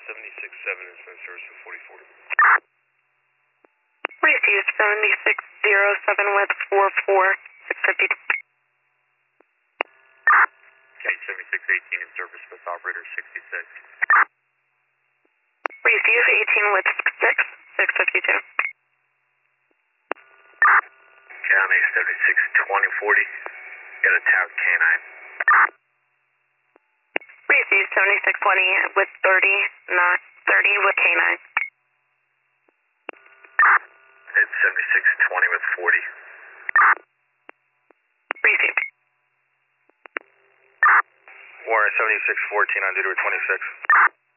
76-7 is in service for 4040. Received 7607 with 44652. Okay, 7618 in service with operator 66. Receive 18 with 652. County 762040. Got a tap canine. Receive 7620 with 30, not 30 with K9. Hit 7620 with 40. Received. Warren 7614 on duty with 26.